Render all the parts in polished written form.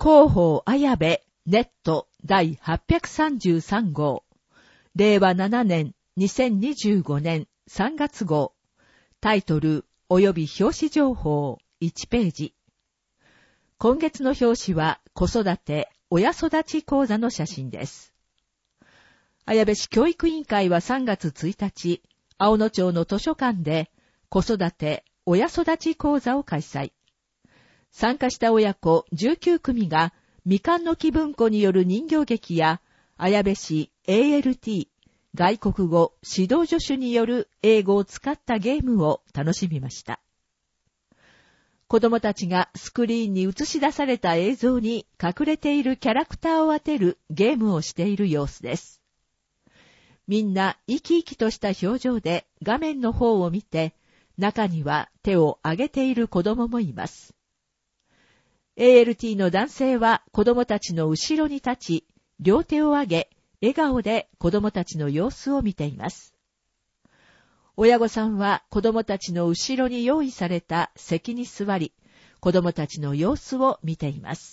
広報綾部ネット第833号。令和7年2025年3月号。タイトル及び表紙情報1ページ。今月の表紙は子育て親育ち講座の写真です。綾部市教育委員会は3月1日、青野町の図書館で子育て親育ち講座を開催。参加した親子19組がみかんの木文庫による人形劇や綾部市 ALT 外国語指導助手による英語を使ったゲームを楽しみました。子供たちがスクリーンに映し出された映像に隠れているキャラクターを当てるゲームをしている様子です。みんな生き生きとした表情で画面の方を見て、中には手を挙げている子供もいます。ALT の男性は子供たちの後ろに立ち、両手を上げ、笑顔で子供たちの様子を見ています。親御さんは子供たちの後ろに用意された席に座り、子供たちの様子を見ています。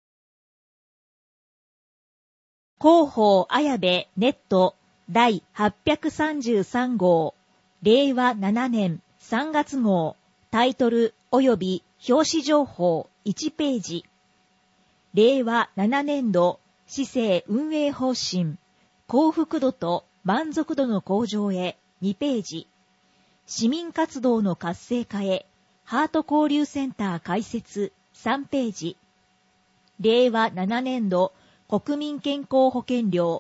広報綾部ネット第833号。令和7年3月号。タイトル及び表紙情報1ページ。令和7年度市政運営方針、幸福度と満足度の向上へ2ページ。市民活動の活性化へハート交流センター開設3ページ。令和7年度国民健康保険料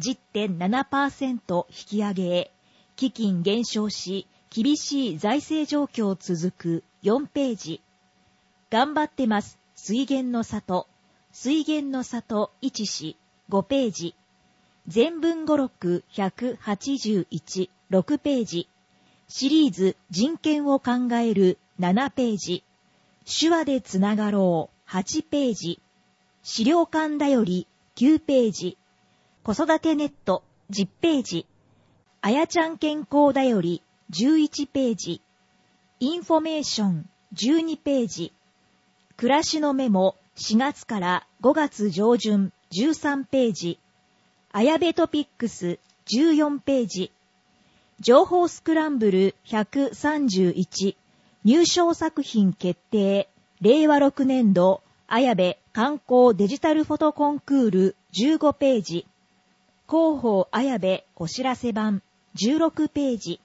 10.7% 引き上げへ基金減少し厳しい財政状況続く4ページ。頑張ってます水源の里、水源の里一市5ページ。全文語録181、6ページ。シリーズ人権を考える7ページ。手話でつながろう8ページ。資料館だより9ページ。子育てネット10ページ。あやちゃん健康だより11ページ。インフォメーション12ページ。暮らしのメモ4月から5月上旬13ページ。綾部トピックス14ページ。情報スクランブル131。入賞作品決定。令和6年度綾部観光デジタルフォトコンクール15ページ。広報綾部お知らせ版16ページ。